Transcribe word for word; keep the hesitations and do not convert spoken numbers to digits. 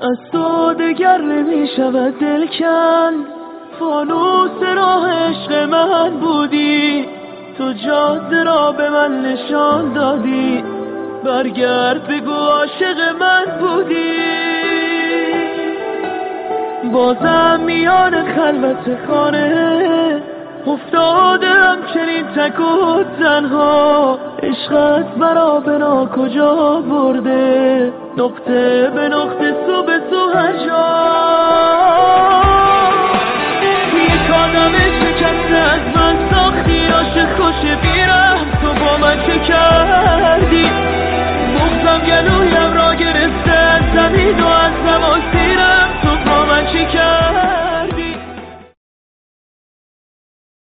از تو دگر نمی شود دل کن، فانوس راه عشق من بودی، تو جاده را به من نشان دادی، برگرد بگو عاشق من بودی. بازم میان خلوت خانه افتادم چنین تک و تنها، عشقت برا بنا کجا برده، نقطه به نقطه سو به سو هر جا. یک آدم شکسته از من ساختی، عاشق خوش بیرم تو با من چه کردی، بغضم گلویم را گرفته از زمین و از زمان سیرم تو با من چه کردی.